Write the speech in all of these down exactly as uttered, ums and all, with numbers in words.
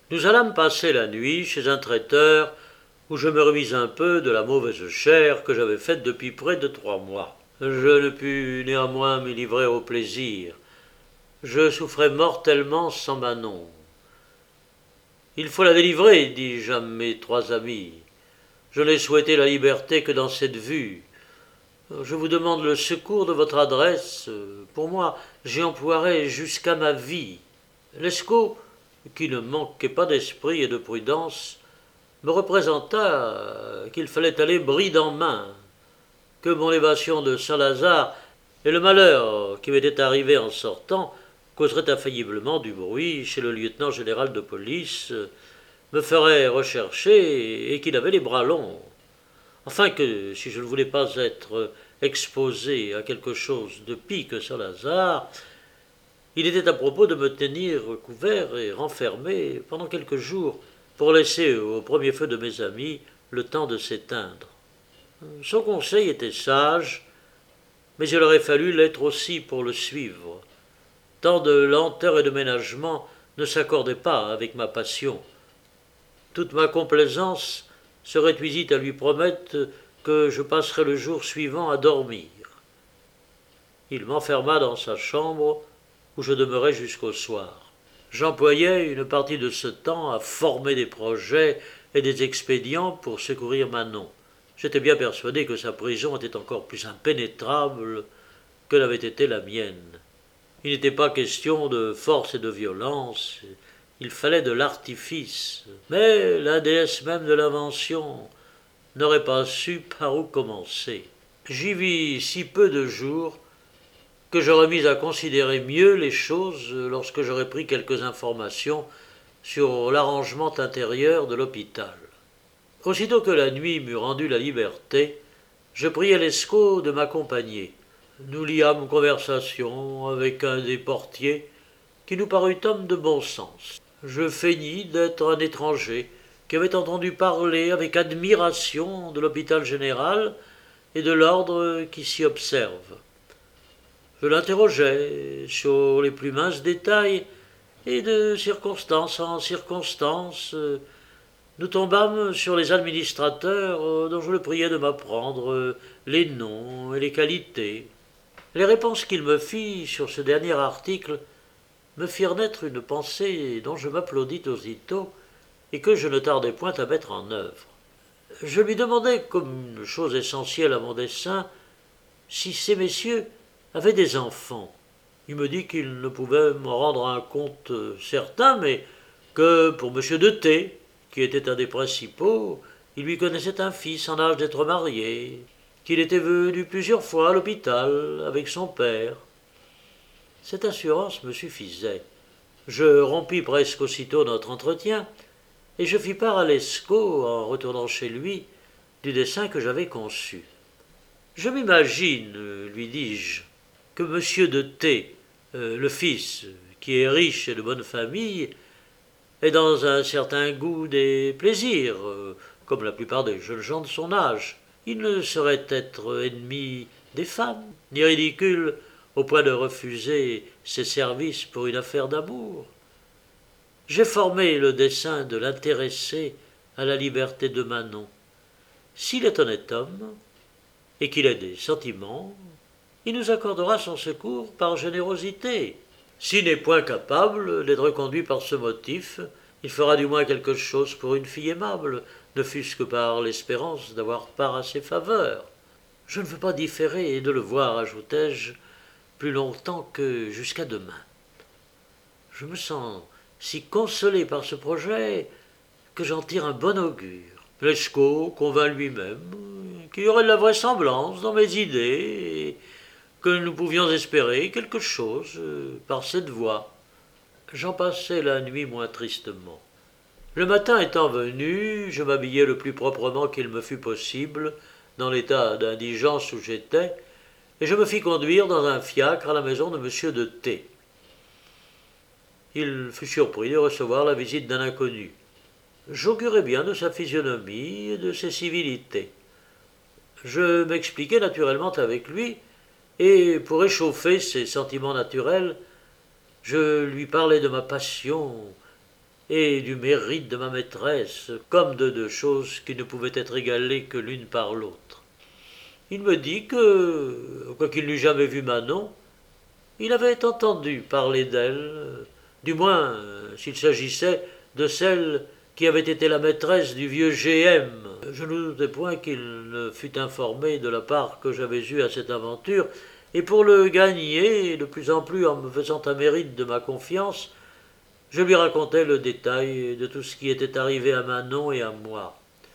Nous allâmes passer la nuit chez un traiteur où je me remis un peu de la mauvaise chère que j'avais faite depuis près de trois mois. Je ne pus néanmoins m'y livrer au plaisir. Je souffrais mortellement sans Manon. Il faut la délivrer, dis-je à mes trois amis. Je n'ai souhaité la liberté que dans cette vue. Je vous demande le secours de votre adresse. Pour moi, j'y emploierai jusqu'à ma vie. Lescaut, qui ne manquait pas d'esprit et de prudence, me représenta qu'il fallait aller bride en main, que mon évasion de Saint-Lazare et le malheur qui m'était arrivé en sortant causeraient infailliblement du bruit chez le lieutenant général de police, me ferait rechercher et qu'il avait les bras longs. Enfin que, si je ne voulais pas être exposé à quelque chose de pis que Saint-Lazare, il était à propos de me tenir couvert et renfermé pendant quelques jours pour laisser au premier feu de mes amis le temps de s'éteindre. Son conseil était sage, mais il aurait fallu l'être aussi pour le suivre. Tant de lenteur et de ménagement ne s'accordaient pas avec ma passion. Toute ma complaisance se réduisit à lui promettre que je passerais le jour suivant à dormir. Il m'enferma dans sa chambre où je demeurai jusqu'au soir. J'employais une partie de ce temps à former des projets et des expédients pour secourir Manon. J'étais bien persuadé que sa prison était encore plus impénétrable que l'avait été la mienne. Il n'était pas question de force et de violence, il fallait de l'artifice. Mais la déesse même de l'invention n'aurait pas su par où commencer. J'y vis si peu de jours que je remis à considérer mieux les choses lorsque j'aurais pris quelques informations sur l'arrangement intérieur de l'hôpital. Aussitôt que la nuit m'eut rendu la liberté, je priai Lescaut de m'accompagner. Nous liâmes conversation avec un des portiers qui nous parut homme de bon sens. Je feignis d'être un étranger qui avait entendu parler avec admiration de l'hôpital général et de l'ordre qui s'y observe. Je l'interrogeai sur les plus minces détails et de circonstance en circonstance, nous tombâmes sur les administrateurs dont je le priais de m'apprendre les noms et les qualités. Les réponses qu'il me fit sur ce dernier article me firent naître une pensée dont je m'applaudis aussitôt et que je ne tardai point à mettre en œuvre. Je lui demandai, comme une chose essentielle à mon dessein, si ces messieurs avaient des enfants. Il me dit qu'il ne pouvait me rendre un compte certain, mais que pour M. de T, qui était un des principaux, il lui connaissait un fils en âge d'être marié, qu'il était venu plusieurs fois à l'hôpital avec son père. Cette assurance me suffisait. Je rompis presque aussitôt notre entretien, et je fis part à Lescaut, en retournant chez lui, du dessein que j'avais conçu. Je m'imagine, lui dis-je, que M. de T, euh, le fils, qui est riche et de bonne famille, est dans un certain goût des plaisirs, euh, comme la plupart des jeunes gens de son âge. Il ne saurait être ennemi des femmes, ni ridicule au point de refuser ses services pour une affaire d'amour. J'ai formé le dessein de l'intéresser à la liberté de Manon. S'il est honnête homme, et qu'il ait des sentiments, il nous accordera son secours par générosité. S'il n'est point capable d'être conduit par ce motif, il fera du moins quelque chose pour une fille aimable, ne fût-ce que par l'espérance d'avoir part à ses faveurs. Je ne veux pas différer de le voir, ajoutai-je, plus longtemps que jusqu'à demain. Je me sens si consolé par ce projet que j'en tire un bon augure. Lescaut convint lui-même qu'il y aurait de la vraisemblance dans mes idées et que nous pouvions espérer quelque chose par cette voie. J'en passai la nuit moins tristement. Le matin étant venu, je m'habillai le plus proprement qu'il me fut possible dans l'état d'indigence où j'étais, et je me fis conduire dans un fiacre à la maison de M. de T. Il fut surpris de recevoir la visite d'un inconnu. J'augurais bien de sa physionomie et de ses civilités. Je m'expliquai naturellement avec lui, et pour échauffer ses sentiments naturels, je lui parlai de ma passion et du mérite de ma maîtresse, comme de deux choses qui ne pouvaient être égalées que l'une par l'autre. Il me dit que, quoiqu'il n'eût jamais vu Manon, il avait entendu parler d'elle, du moins s'il s'agissait de celle qui avait été la maîtresse du vieux G M. Je ne doutais point qu'il ne fût informé de la part que j'avais eue à cette aventure, et pour le gagner de plus en plus en me faisant un mérite de ma confiance, je lui racontai le détail de tout ce qui était arrivé à Manon et à moi.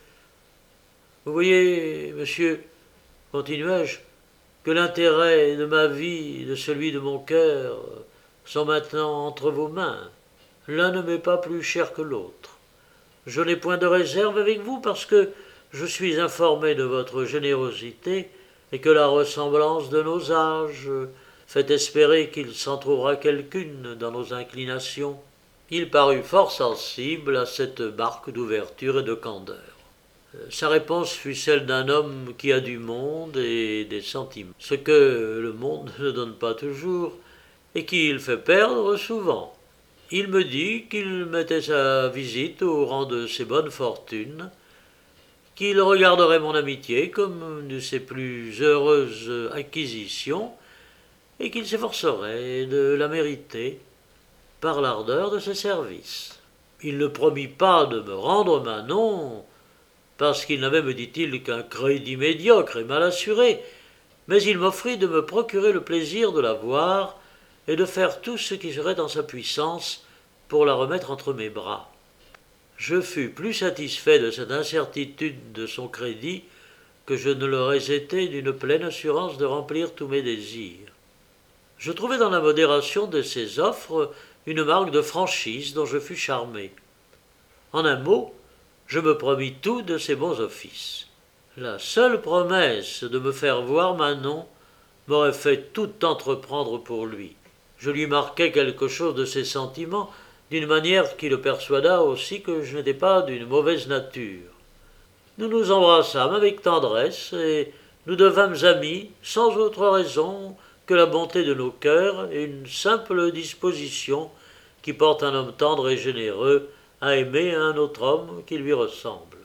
Vous voyez, monsieur, continuai-je, que l'intérêt de ma vie et de celui de mon cœur sont maintenant entre vos mains. L'un ne m'est pas plus cher que l'autre. Je n'ai point de réserve avec vous parce que je suis informé de votre générosité et que la ressemblance de nos âges fait espérer qu'il s'en trouvera quelqu'une dans nos inclinations. Il parut fort sensible à cette marque d'ouverture et de candeur. Sa réponse fut celle d'un homme qui a du monde et des sentiments, ce que le monde ne donne pas toujours et qu'il fait perdre souvent. Il me dit qu'il mettait sa visite au rang de ses bonnes fortunes, qu'il regarderait mon amitié comme une de ses plus heureuses acquisitions et qu'il s'efforcerait de la mériter par l'ardeur de ses services. Il ne promit pas de me rendre Manon, parce qu'il n'avait, me dit-il, qu'un crédit médiocre et mal assuré, mais il m'offrit de me procurer le plaisir de la voir et de faire tout ce qui serait en sa puissance pour la remettre entre mes bras. Je fus plus satisfait de cette incertitude de son crédit que je ne l'aurais été d'une pleine assurance de remplir tous mes désirs. Je trouvai dans la modération de ses offres une marque de franchise dont je fus charmé. En un mot, je me promis tout de ses bons offices. La seule promesse de me faire voir Manon m'aurait fait tout entreprendre pour lui. Je lui marquai quelque chose de ses sentiments, d'une manière qui le persuada aussi que je n'étais pas d'une mauvaise nature. Nous nous embrassâmes avec tendresse et nous devînmes amis sans autre raison que la bonté de nos cœurs et une simple disposition qui porte un homme tendre et généreux à aimer un autre homme qui lui ressemble.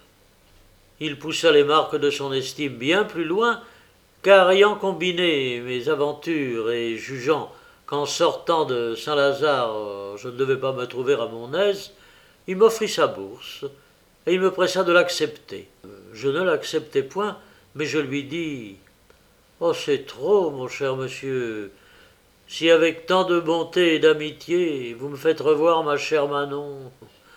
Il poussa les marques de son estime bien plus loin, car ayant combiné mes aventures et jugeant qu'en sortant de Saint-Lazare je ne devais pas me trouver à mon aise, il m'offrit sa bourse, et il me pressa de l'accepter. Je ne l'acceptai point, mais je lui dis « Oh, c'est trop, mon cher monsieur, si avec tant de bonté et d'amitié vous me faites revoir ma chère Manon,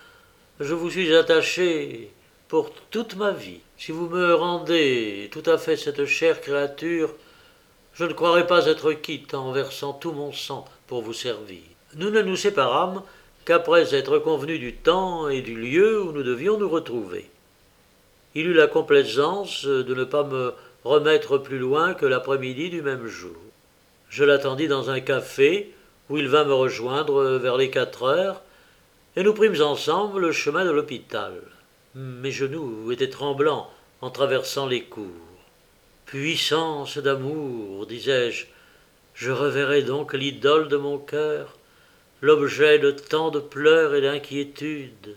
je vous suis attaché pour toute ma vie. Si vous me rendez tout à fait cette chère créature, je ne croirai pas être quitte en versant tout mon sang pour vous servir. » Nous ne nous séparâmes qu'après être convenus du temps et du lieu où nous devions nous retrouver. Il eut la complaisance de ne pas me remettre plus loin que l'après-midi du même jour. Je l'attendis dans un café où il vint me rejoindre vers les quatre heures, et nous prîmes ensemble le chemin de l'hôpital. Mes genoux étaient tremblants en traversant les cours. Puissance d'amour, disais-je, je reverrai donc l'idole de mon cœur, l'objet de tant de pleurs et d'inquiétudes.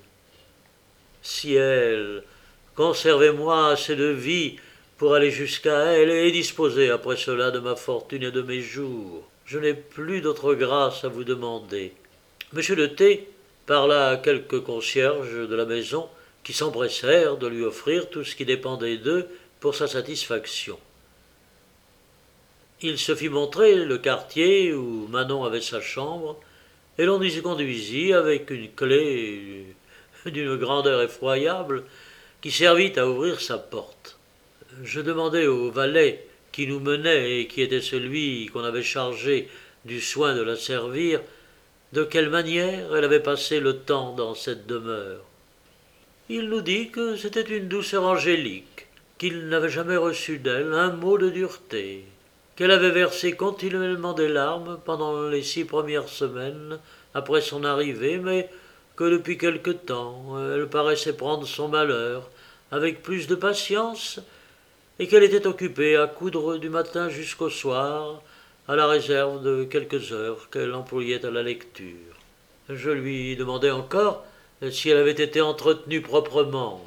Ciel, conservez-moi assez de vie pour aller jusqu'à elle et disposer après cela de ma fortune et de mes jours. Je n'ai plus d'autre grâce à vous demander. Monsieur de T parla à quelques concierges de la maison qui s'empressèrent de lui offrir tout ce qui dépendait d'eux pour sa satisfaction. Il se fit montrer le quartier où Manon avait sa chambre, et l'on y conduisit avec une clé d'une grandeur effroyable qui servit à ouvrir sa porte. Je demandai au valet qui nous menait et qui était celui qu'on avait chargé du soin de la servir, de quelle manière elle avait passé le temps dans cette demeure. Il nous dit que c'était une douceur angélique, qu'il n'avait jamais reçu d'elle un mot de dureté, qu'elle avait versé continuellement des larmes pendant les six premières semaines après son arrivée, mais que depuis quelque temps elle paraissait prendre son malheur avec plus de patience et qu'elle était occupée à coudre du matin jusqu'au soir, à la réserve de quelques heures qu'elle employait à la lecture. Je lui demandai encore si elle avait été entretenue proprement.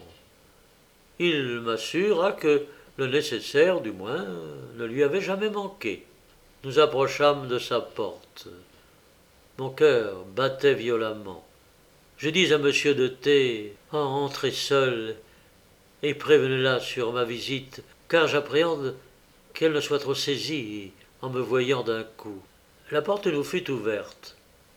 Il m'assura que le nécessaire, du moins, ne lui avait jamais manqué. Nous approchâmes de sa porte. Mon cœur battait violemment. Je dis à monsieur de T, oh, entrez seul et prévenez-la sur ma visite, car j'appréhende qu'elle ne soit trop saisie en me voyant d'un coup. La porte nous fut ouverte.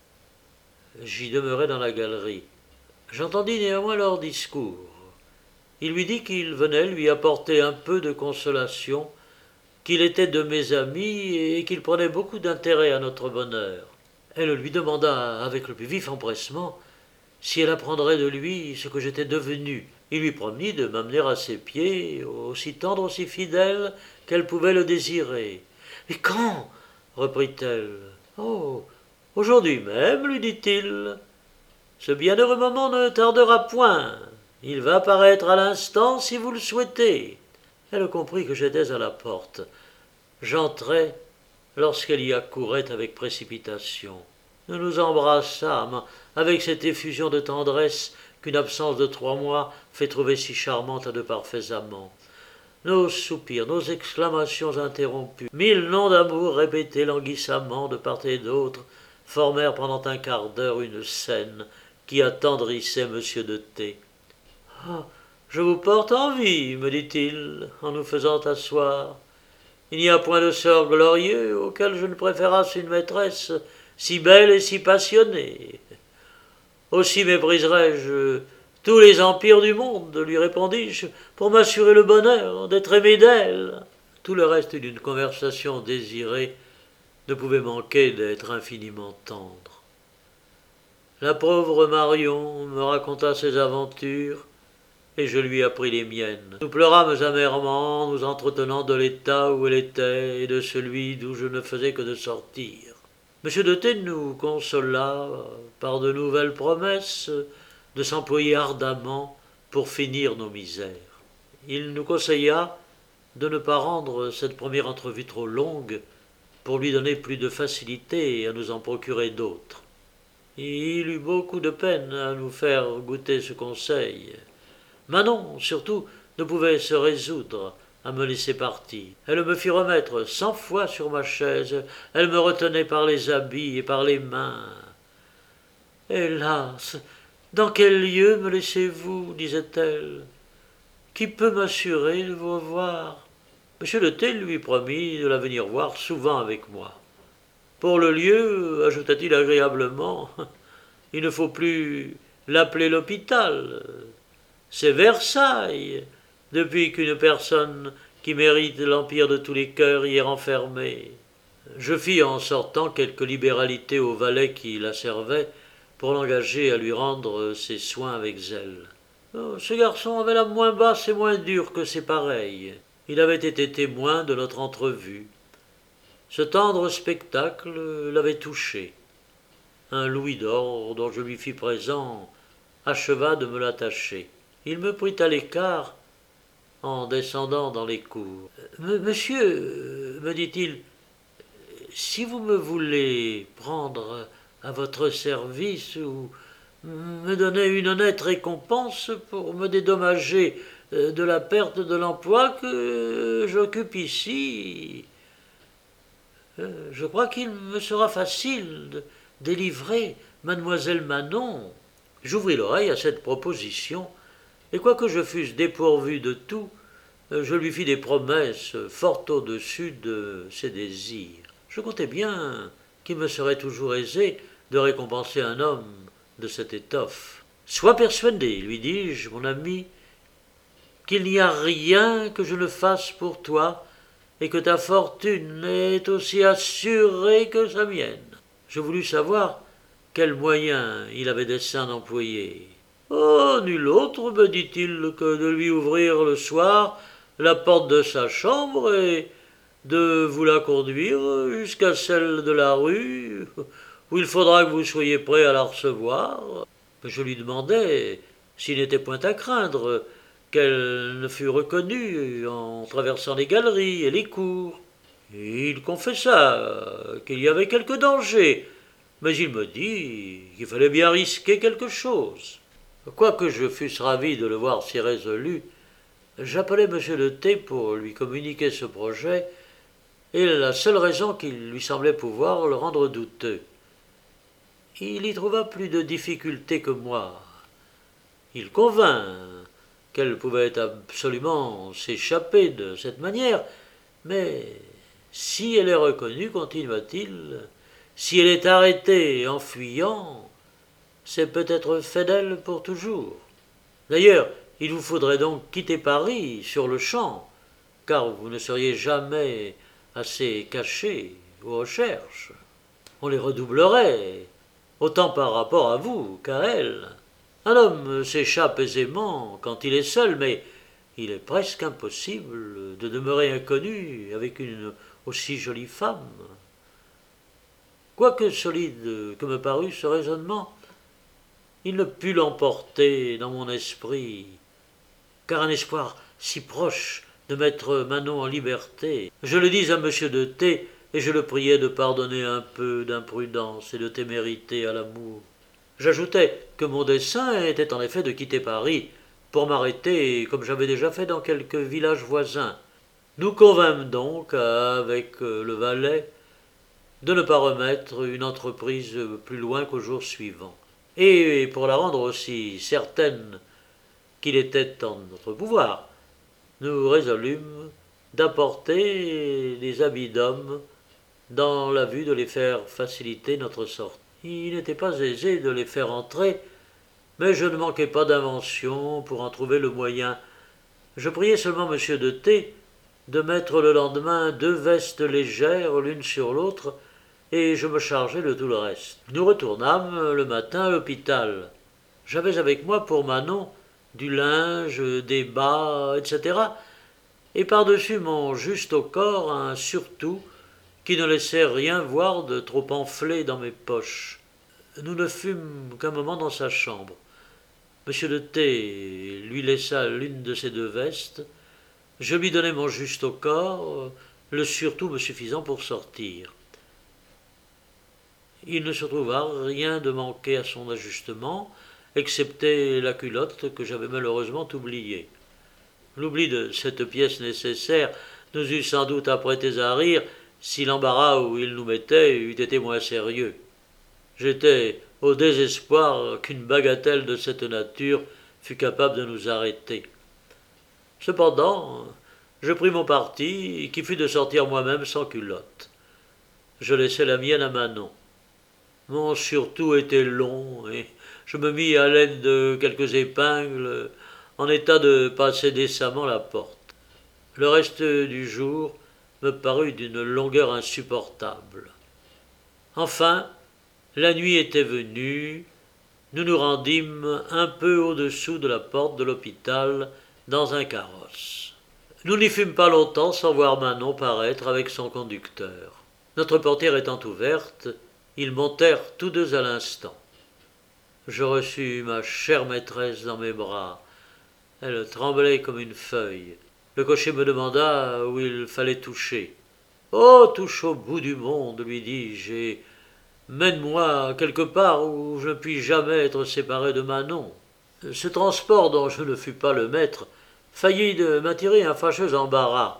J'y demeurai dans la galerie. J'entendis néanmoins leur discours. Il lui dit qu'il venait lui apporter un peu de consolation, qu'il était de mes amis et qu'il prenait beaucoup d'intérêt à notre bonheur. Elle lui demanda avec le plus vif empressement si elle apprendrait de lui ce que j'étais devenu. Il lui promit de m'amener à ses pieds, aussi tendre, aussi fidèle qu'elle pouvait le désirer. « Mais quand » reprit-elle. « Oh, aujourd'hui même, lui dit-il. Ce bienheureux moment ne tardera point. Il va paraître à l'instant si vous le souhaitez. » Elle comprit que j'étais à la porte. J'entrai lorsqu'elle y accourait avec précipitation. Nous nous embrassâmes avec cette effusion de tendresse qu'une absence de trois mois fait trouver si charmante à de parfaits amants. Nos soupirs, nos exclamations interrompues, mille noms d'amour répétés languissamment de part et d'autre, formèrent pendant un quart d'heure une scène qui attendrissait monsieur de T. « Ah, je vous porte envie, me dit-il, en nous faisant asseoir. Il n'y a point de sort glorieux auquel je ne préférasse une maîtresse si belle et si passionnée. Aussi mépriserais-je tous les empires du monde, lui répondis-je, pour m'assurer le bonheur d'être aimé d'elle. » Tout le reste d'une conversation désirée ne pouvait manquer d'être infiniment tendre. La pauvre Marion me raconta ses aventures, et je lui appris les miennes. Nous pleurâmes amèrement, nous entretenant de l'état où elle était et de celui d'où je ne faisais que de sortir. Monsieur de T nous consola par de nouvelles promesses de s'employer ardemment pour finir nos misères. Il nous conseilla de ne pas rendre cette première entrevue trop longue pour lui donner plus de facilité à nous en procurer d'autres. Il eut beaucoup de peine à nous faire goûter ce conseil. Manon, surtout, ne pouvait se résoudre à me laisser partir. Elle me fit remettre cent fois sur ma chaise, elle me retenait par les habits et par les mains. « Hélas, dans quel lieu me laissez-vous » disait-elle. « Qui peut m'assurer de vous revoir ?» Monsieur de T lui promit de la venir voir souvent avec moi. « Pour le lieu, ajouta-t-il agréablement, il ne faut plus l'appeler l'hôpital. C'est Versailles, depuis qu'une personne qui mérite l'empire de tous les cœurs y est renfermée. » Je fis en sortant quelque libéralité au valet qui la servait pour l'engager à lui rendre ses soins avec zèle. Oh, ce garçon avait l'âme moins basse et moins dure que ses pareils. Il avait été témoin de notre entrevue. Ce tendre spectacle l'avait touché. Un louis d'or dont je lui fis présent acheva de me l'attacher. Il me prit à l'écart en descendant dans les cours. « Monsieur, me dit-il, si vous me voulez prendre à votre service ou me donner une honnête récompense pour me dédommager de la perte de l'emploi que j'occupe ici, je crois qu'il me sera facile de délivrer mademoiselle Manon. » J'ouvris l'oreille à cette proposition, et quoique je fusse dépourvu de tout, je lui fis des promesses fort au-dessus de ses désirs. Je comptais bien qu'il me serait toujours aisé de récompenser un homme de cette étoffe. « Sois persuadé, lui dis-je, mon ami, qu'il n'y a rien que je ne fasse pour toi et que ta fortune est aussi assurée que sa mienne. » Je voulus savoir quels moyens il avait dessein d'employer. « Oh, nul autre, me dit-il, que de lui ouvrir le soir la porte de sa chambre et de vous la conduire jusqu'à celle de la rue, où il faudra que vous soyez prêt à la recevoir. » Je lui demandai s'il n'était point à craindre qu'elle ne fût reconnue en traversant les galeries et les cours. Il confessa qu'il y avait quelque danger, mais il me dit qu'il fallait bien risquer quelque chose. Quoique je fusse ravi de le voir si résolu, j'appelai M. de T pour lui communiquer ce projet, et la seule raison qui lui semblait pouvoir le rendre douteux. Il y trouva plus de difficulté que moi. Il convint qu'elle pouvait absolument s'échapper de cette manière, mais si elle est reconnue, continua-t-il, si elle est arrêtée en fuyant, c'est peut-être fait d'elle pour toujours. D'ailleurs, il vous faudrait donc quitter Paris sur le champ, car vous ne seriez jamais assez caché aux recherches. On les redoublerait, autant par rapport à vous qu'à elle. Un homme s'échappe aisément quand il est seul, mais il est presque impossible de demeurer inconnu avec une aussi jolie femme. Quoique solide que me parût ce raisonnement, il ne put l'emporter dans mon esprit, car un espoir si proche de mettre Manon en liberté. Je le dis à M. de T, et je le priai de pardonner un peu d'imprudence et de témérité à l'amour. J'ajoutai que mon dessein était en effet de quitter Paris pour m'arrêter, comme j'avais déjà fait dans quelques villages voisins. Nous convînmes donc, avec le valet, de ne pas remettre une entreprise plus loin qu'au jour suivant. Et pour la rendre aussi certaine qu'il était en notre pouvoir, nous résolûmes d'apporter des habits d'homme dans la vue de les faire faciliter notre sortie. Il n'était pas aisé de les faire entrer, mais je ne manquai pas d'invention pour en trouver le moyen. Je priai seulement M. de T de mettre le lendemain deux vestes légères l'une sur l'autre, et je me chargeai de tout le reste. Nous retournâmes le matin à l'hôpital. J'avais avec moi pour Manon du linge, des bas, et cetera, et par-dessus mon juste au corps un surtout qui ne laissait rien voir de trop enflé dans mes poches. Nous ne fûmes qu'un moment dans sa chambre. M. de T lui laissa l'une de ses deux vestes. Je lui donnai mon juste au corps, le surtout me suffisant pour sortir. Il ne se trouva rien de manqué à son ajustement, excepté la culotte que j'avais malheureusement oubliée. L'oubli de cette pièce nécessaire nous eût sans doute apprêtés à rire si l'embarras où il nous mettait eût été moins sérieux. J'étais au désespoir qu'une bagatelle de cette nature fût capable de nous arrêter. Cependant, je pris mon parti, qui fut de sortir moi-même sans culotte. Je laissai la mienne à Manon. Mon surtout était long, et je me mis à l'aide de quelques épingles, en état de passer décemment la porte. Le reste du jour me parut d'une longueur insupportable. Enfin, la nuit était venue, nous nous rendîmes un peu au-dessous de la porte de l'hôpital dans un carrosse. Nous n'y fûmes pas longtemps sans voir Manon paraître avec son conducteur. Notre portière étant ouverte, ils montèrent tous deux à l'instant. Je reçus ma chère maîtresse dans mes bras. Elle tremblait comme une feuille. Le cocher me demanda où il fallait toucher. « Oh, touche au bout du monde, lui dis-je, et mène-moi quelque part où je ne puis jamais être séparé de Manon. » Ce transport, dont je ne fus pas le maître, faillit de m'attirer un fâcheux embarras.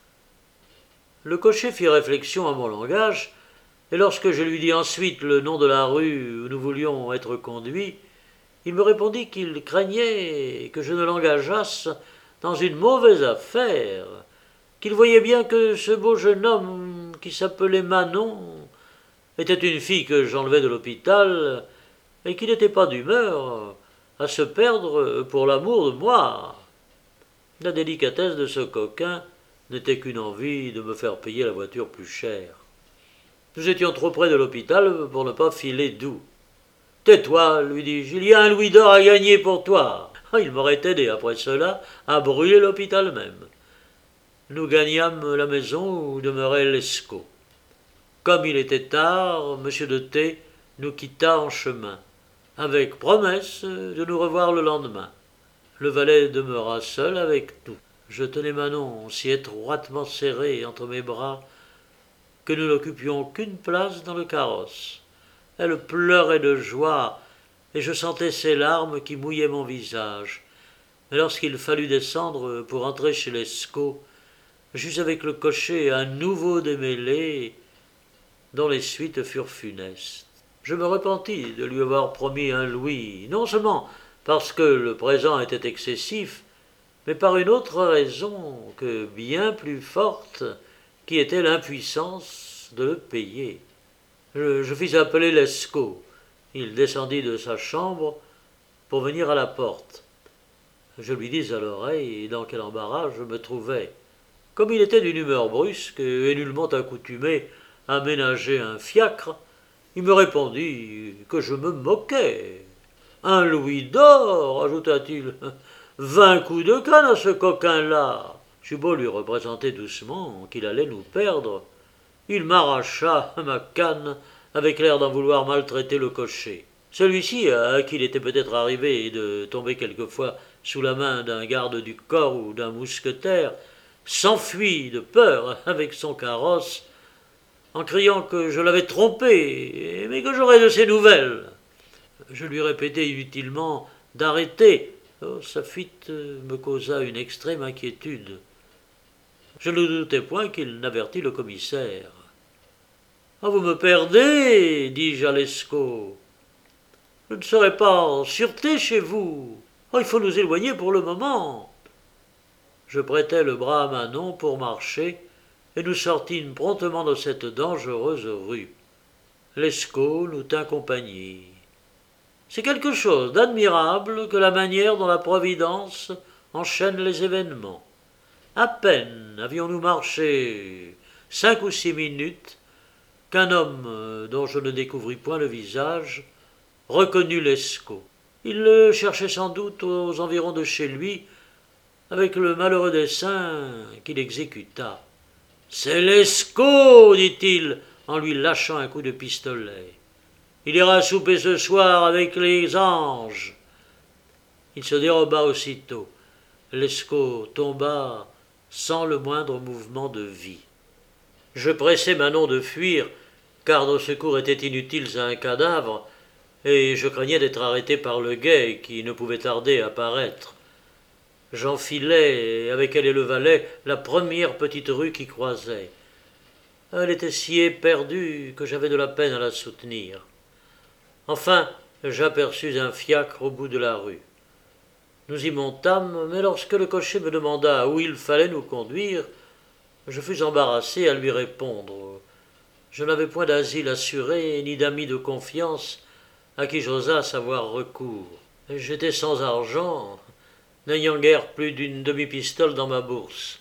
Le cocher fit réflexion à mon langage, et lorsque je lui dis ensuite le nom de la rue où nous voulions être conduits, il me répondit qu'il craignait que je ne l'engageasse dans une mauvaise affaire, qu'il voyait bien que ce beau jeune homme qui s'appelait Manon était une fille que j'enlevais de l'hôpital, et qu'il n'était pas d'humeur à se perdre pour l'amour de moi. La délicatesse de ce coquin n'était qu'une envie de me faire payer la voiture plus chère. Nous étions trop près de l'hôpital pour ne pas filer doux. « Tais-toi, lui dis-je, il y a un louis d'or à gagner pour toi. » Il m'aurait aidé après cela à brûler l'hôpital même. Nous gagnâmes la maison où demeurait Lescaut. Comme il était tard, M. de T nous quitta en chemin, avec promesse de nous revoir le lendemain. Le valet demeura seul avec nous. Je tenais Manon si étroitement serrée entre mes bras que nous n'occupions qu'une place dans le carrosse. Elle pleurait de joie et je sentais ses larmes qui mouillaient mon visage. Mais lorsqu'il fallut descendre pour entrer chez Lescaut, j'eus avec le cocher un nouveau démêlé dont les suites furent funestes. Je me repentis de lui avoir promis un louis, non seulement parce que le présent était excessif, mais par une autre raison que bien plus forte, qui était l'impuissance de le payer. Je, je fis appeler Lescaut. Il descendit de sa chambre pour venir à la porte. Je lui dis à l'oreille dans quel embarras je me trouvais. Comme il était d'une humeur brusque et nullement accoutumé à ménager un fiacre, il me répondit que je me moquais. Un louis d'or, ajouta-t-il. Vingt coups de canne à ce coquin-là. J'eus beau lui représenter doucement qu'il allait nous perdre. Il m'arracha ma canne avec l'air d'en vouloir maltraiter le cocher. Celui-ci, à qui il était peut-être arrivé de tomber quelquefois sous la main d'un garde du corps ou d'un mousquetaire, s'enfuit de peur avec son carrosse, en criant que je l'avais trompé, mais que j'aurais de ses nouvelles. Je lui répétai inutilement d'arrêter. Oh, sa fuite me causa une extrême inquiétude. Je ne doutais point qu'il n'avertît le commissaire. « Ah, vous me perdez, dis-je à Lescaut. Je ne serai pas en sûreté chez vous. Oh, il faut nous éloigner pour le moment. » Je prêtai le bras à Manon pour marcher, et nous sortîmes promptement de cette dangereuse rue. Lescaut nous tint compagnie. C'est quelque chose d'admirable que la manière dont la Providence enchaîne les événements. À peine avions-nous marché cinq ou six minutes qu'un homme, dont je ne découvris point le visage, reconnut Lescaut. Il le cherchait sans doute aux environs de chez lui, avec le malheureux dessein qu'il exécuta. « C'est Lescaut, dit-il, en lui lâchant un coup de pistolet. Il ira souper ce soir avec les anges. » Il se déroba aussitôt. Lescaut tomba sans le moindre mouvement de vie. Je pressai Manon de fuir, car nos secours étaient inutiles à un cadavre, et je craignais d'être arrêté par le guet qui ne pouvait tarder à paraître. J'enfilai, avec elle et le valet, la première petite rue qui croisait. Elle était si éperdue que j'avais de la peine à la soutenir. Enfin, j'aperçus un fiacre au bout de la rue. Nous y montâmes, mais lorsque le cocher me demanda où il fallait nous conduire, je fus embarrassé à lui répondre. Je n'avais point d'asile assuré, ni d'amis de confiance à qui j'osasse avoir recours. J'étais sans argent, n'ayant guère plus d'une demi-pistole dans ma bourse.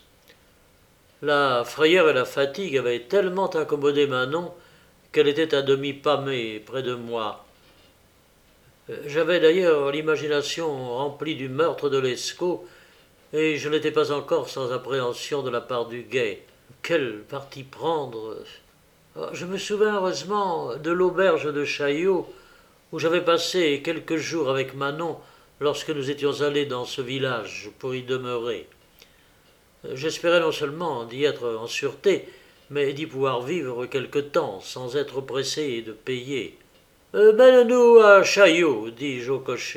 La frayeur et la fatigue avaient tellement incommodé Manon qu'elle était à demi pâmée près de moi. J'avais d'ailleurs l'imagination remplie du meurtre de Lescaut, et je n'étais pas encore sans appréhension de la part du guet. Quel parti prendre? Je me souviens heureusement de l'auberge de Chaillot, où j'avais passé quelques jours avec Manon lorsque nous étions allés dans ce village pour y demeurer. J'espérais non seulement d'y être en sûreté, mais d'y pouvoir vivre quelque temps sans être pressé de payer. Euh, « Mène-nous à Chaillot, dis-je au cocher. »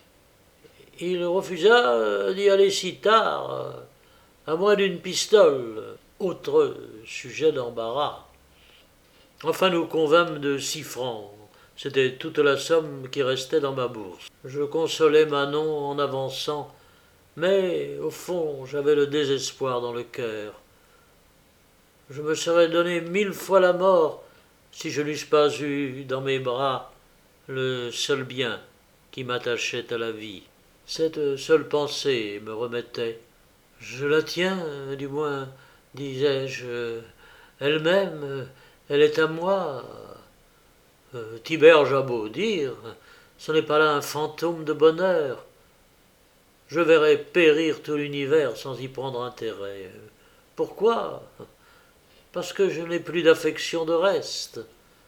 Il refusa d'y aller si tard, à moins d'une pistole, autre sujet d'embarras. Enfin, nous convînmes de six francs. C'était toute la somme qui restait dans ma bourse. Je consolai Manon en avançant, mais au fond, j'avais le désespoir dans le cœur. Je me serais donné mille fois la mort si je n'eusse pas eu dans mes bras le seul bien qui m'attachait à la vie. Cette seule pensée me remettait. Je la tiens, du moins, disais-je, elle-même, elle est à moi. Euh, Tiberge a beau dire, ce n'est pas là un fantôme de bonheur. Je verrais périr tout l'univers sans y prendre intérêt. Pourquoi ? Parce que je n'ai plus d'affection de reste.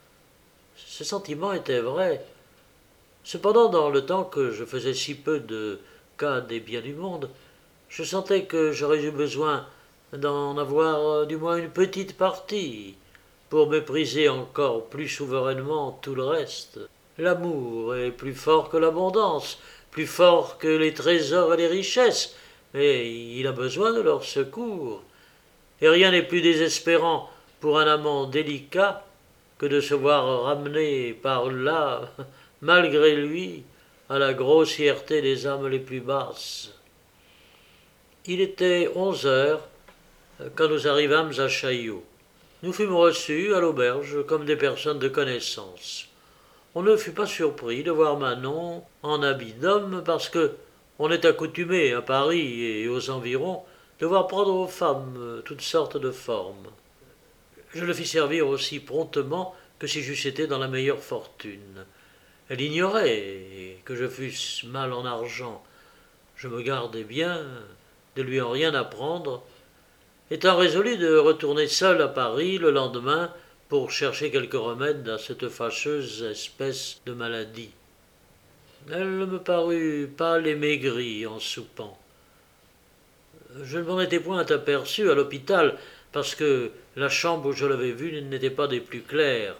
Ce sentiment était vrai. Cependant, dans le temps que je faisais si peu de cas des biens du monde, je sentais que j'aurais eu besoin d'en avoir du moins une petite partie pour mépriser encore plus souverainement tout le reste. L'amour est plus fort que l'abondance, plus fort que les trésors et les richesses, mais il a besoin de leur secours. Et rien n'est plus désespérant pour un amant délicat que de se voir ramené par là, malgré lui, à la grossièreté des âmes les plus basses. Il était onze heures quand nous arrivâmes à Chaillot. Nous fûmes reçus à l'auberge comme des personnes de connaissance. On ne fut pas surpris de voir Manon en habit d'homme parce que on est accoutumé à Paris et aux environs de voir prendre aux femmes toutes sortes de formes. Je le fis servir aussi promptement que si j'eusse été dans la meilleure fortune. Elle ignorait que je fusse mal en argent. Je me gardais bien de lui en rien apprendre, étant résolu de retourner seul à Paris le lendemain pour chercher quelque remède à cette fâcheuse espèce de maladie. Elle me parut pâle et maigrie en soupant. Je ne m'en étais point aperçu à l'hôpital parce que la chambre où je l'avais vue n'était pas des plus claires.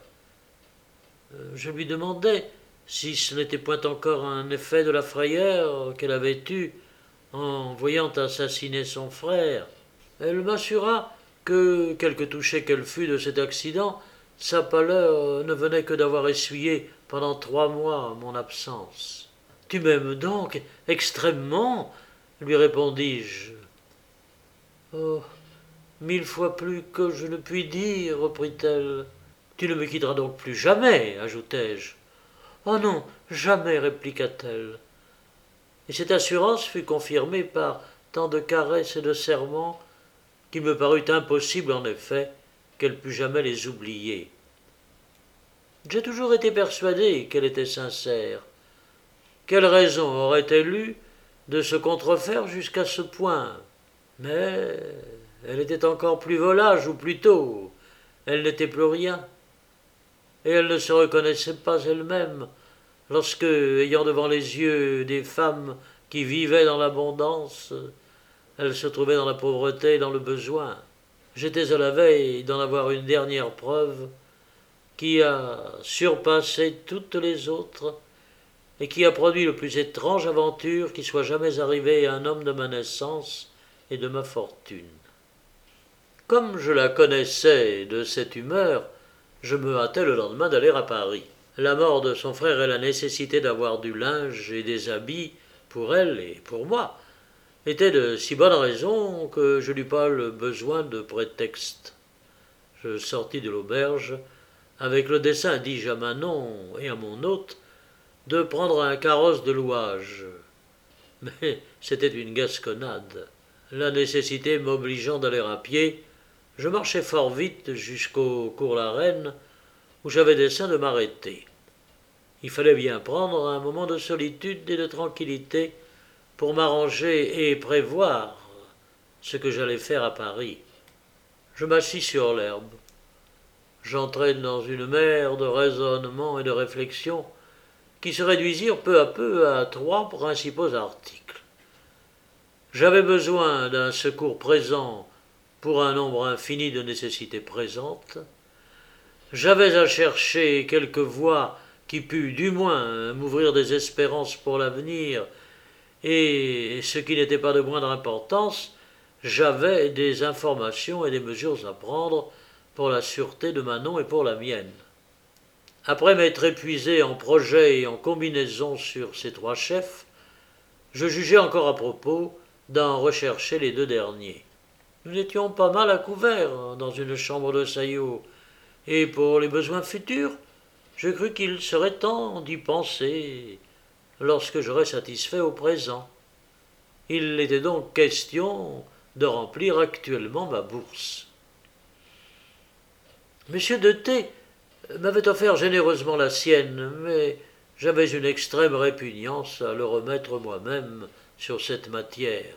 Je lui demandai si ce n'était point encore un effet de la frayeur qu'elle avait eue en voyant assassiner son frère. Elle m'assura que, quelque touchée qu'elle fût de cet accident, sa pâleur ne venait que d'avoir essuyé pendant trois mois mon absence. « Tu m'aimes donc extrêmement ?» lui répondis-je. « Oh, mille fois plus que je ne puis dire, reprit-elle. Tu ne me quitteras donc plus jamais, ajoutai-je. Oh non, jamais, répliqua-t-elle. Et cette assurance fut confirmée par tant de caresses et de serments qu'il me parut impossible, en effet, qu'elle pût jamais les oublier. J'ai toujours été persuadé qu'elle était sincère. Quelle raison aurait-elle eue de se contrefaire jusqu'à ce point? Mais elle était encore plus volage, ou plutôt, elle n'était plus rien. Et elle ne se reconnaissait pas elle-même, lorsque, ayant devant les yeux des femmes qui vivaient dans l'abondance, elle se trouvait dans la pauvreté et dans le besoin. J'étais à la veille d'en avoir une dernière preuve qui a surpassé toutes les autres et qui a produit le plus étrange aventure qui soit jamais arrivée à un homme de ma naissance et de ma fortune. Comme je la connaissais de cette humeur, je me hâtai le lendemain d'aller à Paris. La mort de son frère et la nécessité d'avoir du linge et des habits pour elle et pour moi étaient de si bonnes raisons que je n'eus pas le besoin de prétexte. Je sortis de l'auberge avec le dessein, dis-je à Manon et à mon hôte, de prendre un carrosse de louage. Mais c'était une gasconnade. La nécessité m'obligeant d'aller à pied, je marchai fort vite jusqu'au cours la Reine, où j'avais dessein de m'arrêter. Il fallait bien prendre un moment de solitude et de tranquillité pour m'arranger et prévoir ce que j'allais faire à Paris. Je m'assis sur l'herbe. J'entrai dans une mer de raisonnements et de réflexions qui se réduisirent peu à peu à trois principaux articles. J'avais besoin d'un secours présent pour un nombre infini de nécessités présentes. J'avais à chercher quelque voie qui pût du moins m'ouvrir des espérances pour l'avenir, et, ce qui n'était pas de moindre importance, j'avais des informations et des mesures à prendre pour la sûreté de Manon et pour la mienne. Après m'être épuisé en projets et en combinaisons sur ces trois chefs, je jugeai encore à propos d'en rechercher les deux derniers. Nous étions pas mal à couvert dans une chambre de Chaillot, et pour les besoins futurs, je crus qu'il serait temps d'y penser lorsque j'aurais satisfait au présent. Il était donc question de remplir actuellement ma bourse. Monsieur de T m'avait offert généreusement la sienne, mais j'avais une extrême répugnance à le remettre moi-même sur cette matière.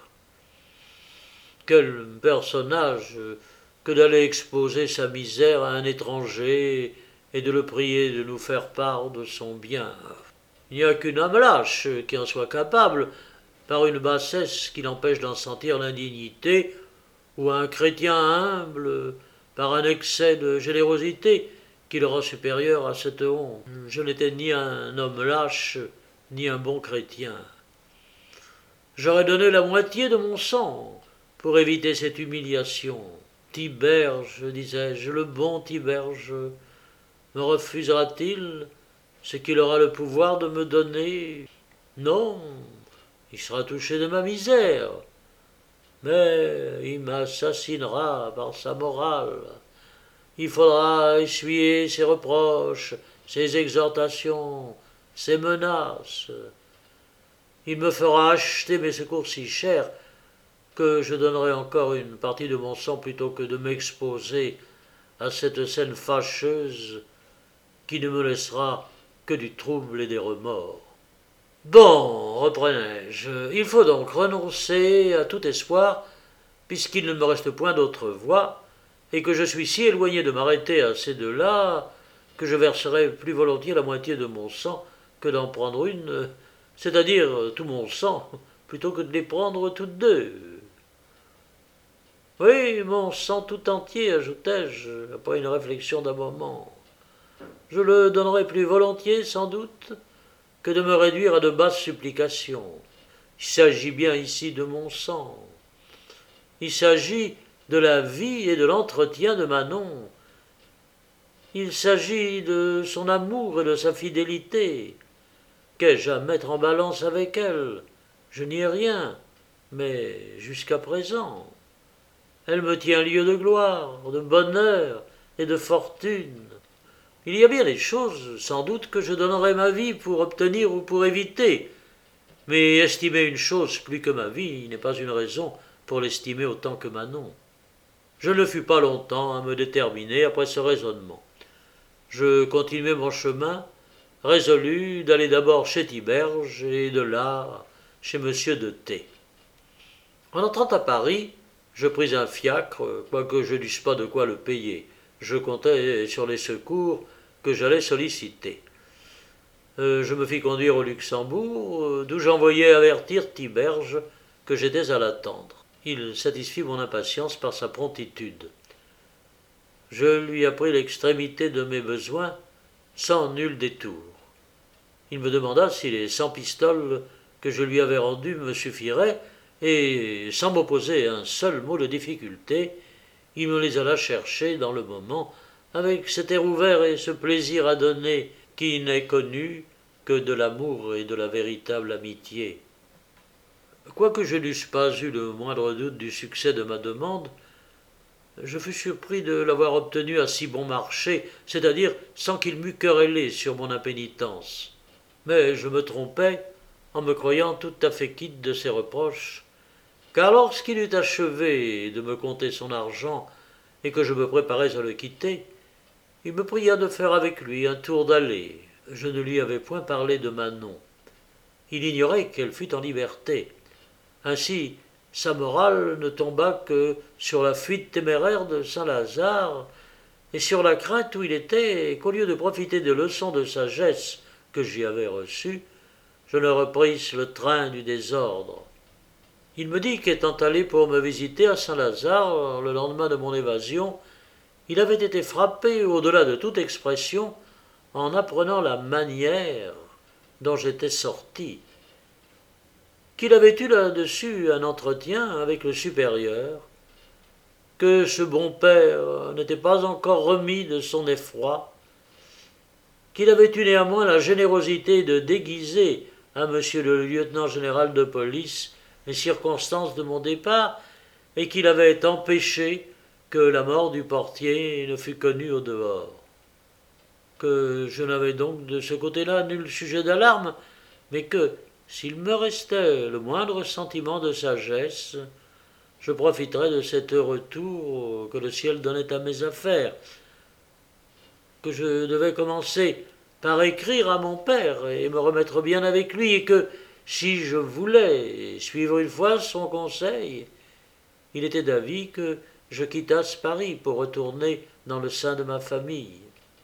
Quel personnage que d'aller exposer sa misère à un étranger et de le prier de nous faire part de son bien. Il n'y a qu'une âme lâche qui en soit capable, par une bassesse qui l'empêche d'en sentir l'indignité, ou un chrétien humble, par un excès de générosité qui leur a supérieur à cette honte. Je n'étais ni un homme lâche, ni un bon chrétien. J'aurais donné la moitié de mon sang pour éviter cette humiliation. Tiberge, disais-je, le bon Tiberge, me refusera-t-il ce qu'il aura le pouvoir de me donner? Non, il sera touché de ma misère, mais il m'assassinera par sa morale. Il faudra essuyer ses reproches, ses exhortations, ses menaces. Il me fera acheter mes secours si chers que je donnerai encore une partie de mon sang plutôt que de m'exposer à cette scène fâcheuse qui ne me laissera que du trouble et des remords. Bon, reprenais-je, il faut donc renoncer à tout espoir, puisqu'il ne me reste point d'autre voie, et que je suis si éloigné de m'arrêter à ces deux-là, que je verserai plus volontiers la moitié de mon sang que d'en prendre une, c'est-à-dire tout mon sang, plutôt que de les prendre toutes deux. Oui, mon sang tout entier, ajoutai-je, après une réflexion d'un moment. Je le donnerai plus volontiers, sans doute, que de me réduire à de basses supplications. Il s'agit bien ici de mon sang. Il s'agit de la vie et de l'entretien de Manon. Il s'agit de son amour et de sa fidélité. Qu'ai-je à mettre en balance avec elle? Je n'y ai rien, mais jusqu'à présent. Elle me tient lieu de gloire, de bonheur et de fortune. Il y a bien des choses, sans doute, que je donnerais ma vie pour obtenir ou pour éviter. Mais estimer une chose plus que ma vie n'est pas une raison pour l'estimer autant que Manon. Je ne fus pas longtemps à me déterminer après ce raisonnement. Je continuai mon chemin, résolu d'aller d'abord chez Tiberge et de là chez Monsieur de T. En entrant à Paris, je pris un fiacre, quoique je n'eusse pas de quoi le payer. Je comptais sur les secours que j'allais solliciter. Euh, je me fis conduire au Luxembourg, d'où j'envoyai avertir Tiberge que j'étais à l'attendre. Il satisfit mon impatience par sa promptitude. Je lui appris l'extrémité de mes besoins sans nul détour. Il me demanda si les cent pistoles que je lui avais rendues me suffiraient, et, sans m'opposer un seul mot de difficulté, il me les alla chercher dans le moment, avec cet air ouvert et ce plaisir à donner qui n'est connu que de l'amour et de la véritable amitié. Quoique je n'eusse pas eu le moindre doute du succès de ma demande, je fus surpris de l'avoir obtenu à si bon marché, c'est-à-dire sans qu'il m'eût querellé sur mon impénitence. Mais je me trompais en me croyant tout à fait quitte de ses reproches, car lorsqu'il eut achevé de me compter son argent et que je me préparais à le quitter, il me pria de faire avec lui un tour d'allée. Je ne lui avais point parlé de Manon. Il ignorait qu'elle fût en liberté. Ainsi, sa morale ne tomba que sur la fuite téméraire de Saint-Lazare et sur la crainte où il était qu'au lieu de profiter des leçons de sagesse que j'y avais reçues, je ne reprisse le train du désordre. Il me dit qu'étant allé pour me visiter à Saint-Lazare le lendemain de mon évasion, il avait été frappé au-delà de toute expression en apprenant la manière dont j'étais sorti, qu'il avait eu là-dessus un entretien avec le supérieur, que ce bon père n'était pas encore remis de son effroi, qu'il avait eu néanmoins la générosité de déguiser à monsieur le lieutenant-général de police les circonstances de mon départ, et qu'il avait empêché que la mort du portier ne fût connue au dehors. Que je n'avais donc de ce côté-là nul sujet d'alarme, mais que, s'il me restait le moindre sentiment de sagesse, je profiterais de cet heureux tour que le ciel donnait à mes affaires, que je devais commencer par écrire à mon père et me remettre bien avec lui, et que, si je voulais suivre une fois son conseil, il était d'avis que je quittasse Paris pour retourner dans le sein de ma famille.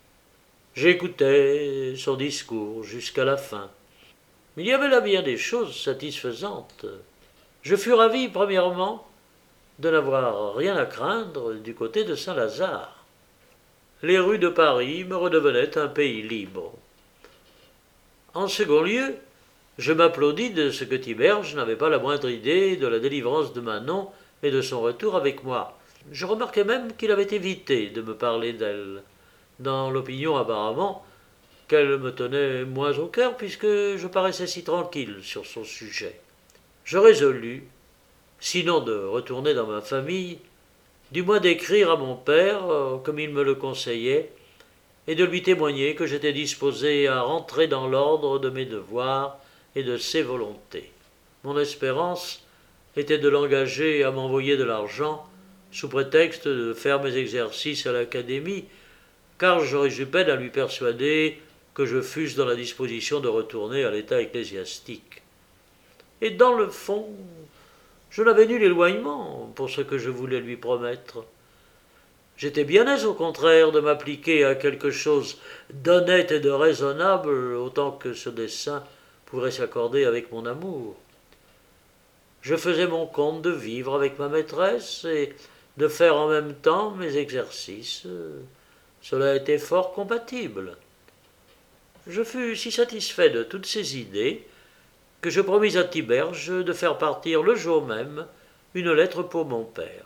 J'écoutais son discours jusqu'à la fin. Il y avait là bien des choses satisfaisantes. Je fus ravi, premièrement, de n'avoir rien à craindre du côté de Saint-Lazare. les rues de Paris me redevenaient un pays libre. En second lieu, je m'applaudis de ce que Thiberge n'avait pas la moindre idée de la délivrance de Manon et de son retour avec moi. Je remarquai même qu'il avait évité de me parler d'elle, dans l'opinion apparemment qu'elle me tenait moins au cœur puisque je paraissais si tranquille sur son sujet. Je résolus, sinon de retourner dans ma famille, du moins d'écrire à mon père, comme il me le conseillait, et de lui témoigner que j'étais disposé à rentrer dans l'ordre de mes devoirs et de ses volontés. Mon espérance était de l'engager à m'envoyer de l'argent sous prétexte de faire mes exercices à l'académie, car j'aurais eu peine à lui persuader que je fusse dans la disposition de retourner à l'état ecclésiastique. Et dans le fond, je n'avais nul éloignement pour ce que je voulais lui promettre. J'étais bien aise au contraire de m'appliquer à quelque chose d'honnête et de raisonnable autant que ce dessein pourrait s'accorder avec mon amour. Je faisais mon compte de vivre avec ma maîtresse et de faire en même temps mes exercices. Cela était fort compatible. Je fus si satisfait de toutes ces idées que je promis à Thiberge de faire partir le jour même une lettre pour mon père.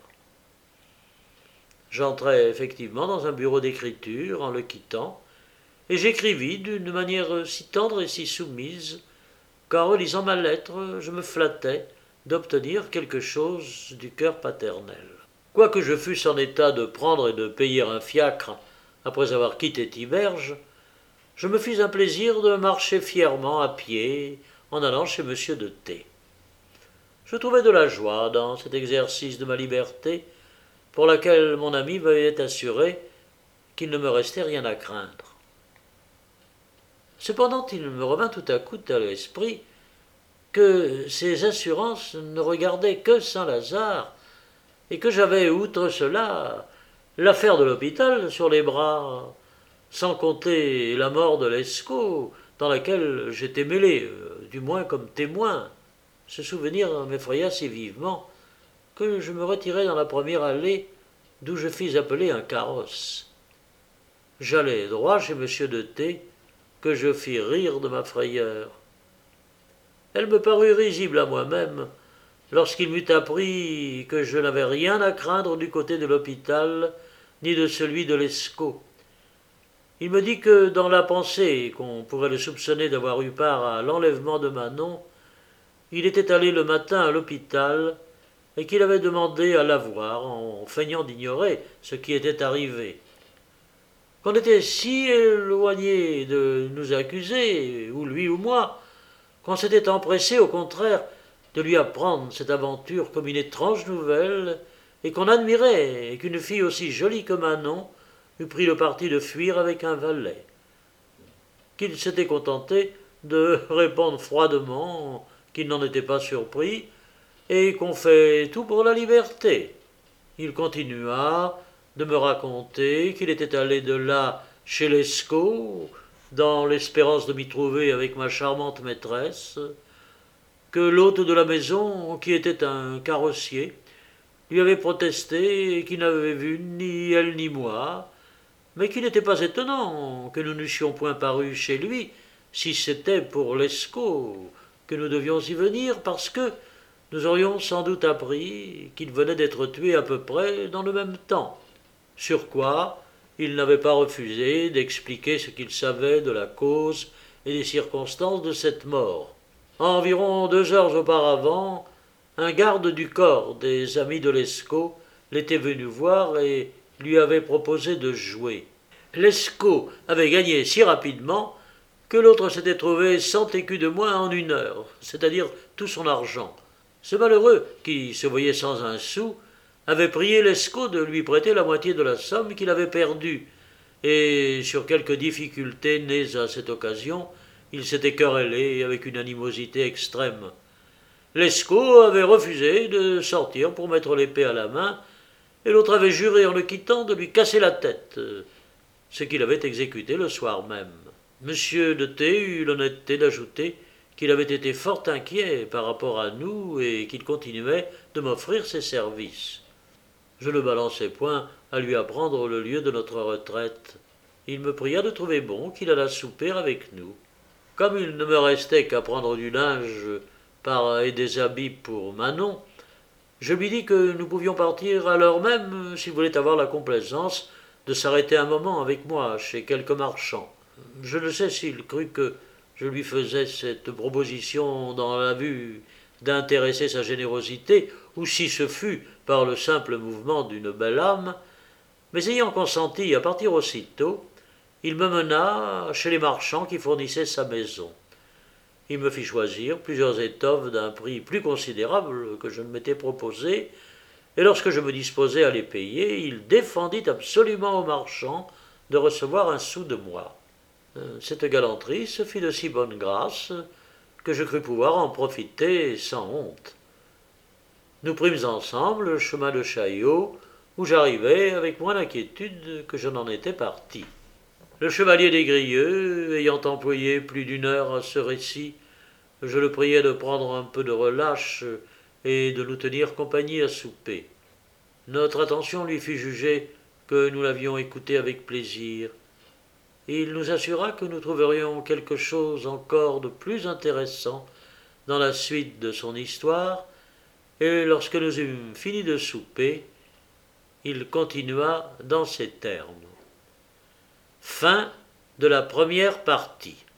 J'entrai effectivement dans un bureau d'écriture en le quittant, et j'écrivis d'une manière si tendre et si soumise qu'en relisant ma lettre, je me flattais d'obtenir quelque chose du cœur paternel. Quoique je fusse en état de prendre et de payer un fiacre après avoir quitté Thiberge, je me fis un plaisir de marcher fièrement à pied en allant chez Monsieur de T. Je trouvais de la joie dans cet exercice de ma liberté, pour laquelle mon ami m'avait assuré qu'il ne me restait rien à craindre. Cependant, il me revint tout à coup à l'esprit que ces assurances ne regardaient que Saint-Lazare et que j'avais, outre cela, l'affaire de l'hôpital sur les bras, sans compter la mort de Lescaut, dans laquelle j'étais mêlé, du moins comme témoin. Ce souvenir m'effraya si vivement que je me retirai dans la première allée d'où je fis appeler un carrosse. J'allai droit chez Monsieur de T, que je fis rire de ma frayeur. Elle me parut risible à moi-même lorsqu'il m'eut appris que je n'avais rien à craindre du côté de l'hôpital ni de celui de Lescaut. Il me dit que dans la pensée qu'on pourrait le soupçonner d'avoir eu part à l'enlèvement de Manon, il était allé le matin à l'hôpital et qu'il avait demandé à la voir en feignant d'ignorer ce qui était arrivé. Qu'on était si éloigné de nous accuser, ou lui ou moi, qu'on s'était empressé au contraire de lui apprendre cette aventure comme une étrange nouvelle, et qu'on admirait qu'une fille aussi jolie que Manon eût pris le parti de fuir avec un valet. Qu'il s'était contenté de répondre froidement qu'il n'en était pas surpris, et qu'on fait tout pour la liberté. Il continua de me raconter qu'il était allé de là chez Lescaut, dans l'espérance de m'y trouver avec ma charmante maîtresse, que l'hôte de la maison, qui était un carrossier, lui avait protesté qu'il n'avait vu ni elle ni moi, mais qu'il n'était pas étonnant que nous n'eussions point paru chez lui si c'était pour Lescaut que nous devions y venir, parce que nous aurions sans doute appris qu'il venait d'être tué à peu près dans le même temps. Sur quoi il n'avait pas refusé d'expliquer ce qu'il savait de la cause et des circonstances de cette mort. Environ deux heures auparavant, un garde du corps des amis de Lescaut l'était venu voir et lui avait proposé de jouer. Lescaut avait gagné si rapidement que l'autre s'était trouvé cent écus de moins en une heure, c'est-à-dire tout son argent. Ce malheureux, qui se voyait sans un sou, avait prié Lescaut de lui prêter la moitié de la somme qu'il avait perdue, et sur quelques difficultés nées à cette occasion, il s'était querellé avec une animosité extrême. Lescaut avait refusé de sortir pour mettre l'épée à la main, et l'autre avait juré en le quittant de lui casser la tête, ce qu'il avait exécuté le soir même. Monsieur de T eut l'honnêteté d'ajouter qu'il avait été fort inquiet par rapport à nous et qu'il continuait de m'offrir ses services. Je ne balançai point à lui apprendre le lieu de notre retraite. Il me pria de trouver bon qu'il allât souper avec nous. Comme il ne me restait qu'à prendre du linge par et des habits pour Manon, je lui dis que nous pouvions partir à l'heure même s'il voulait avoir la complaisance de s'arrêter un moment avec moi chez quelques marchands. Je ne sais s'il crut que je lui faisais cette proposition dans la vue d'intéresser sa générosité, ou si ce fut par le simple mouvement d'une belle âme, mais ayant consenti à partir aussitôt, il me mena chez les marchands qui fournissaient sa maison. Il me fit choisir plusieurs étoffes d'un prix plus considérable que je ne m'étais proposé, et lorsque je me disposais à les payer, il défendit absolument aux marchands de recevoir un sou de moi. Cette galanterie se fit de si bonne grâce que je crus pouvoir en profiter sans honte. Nous prîmes ensemble le chemin de Chaillot, où j'arrivai avec moins d'inquiétude que je n'en étais parti. Le chevalier des Grieux, ayant employé plus d'une heure à ce récit, je le priai de prendre un peu de relâche et de nous tenir compagnie à souper. Notre attention lui fit juger que nous l'avions écouté avec plaisir. Il nous assura que nous trouverions quelque chose encore de plus intéressant dans la suite de son histoire, et lorsque nous eûmes fini de souper, il continua dans ces termes. Fin de la première partie.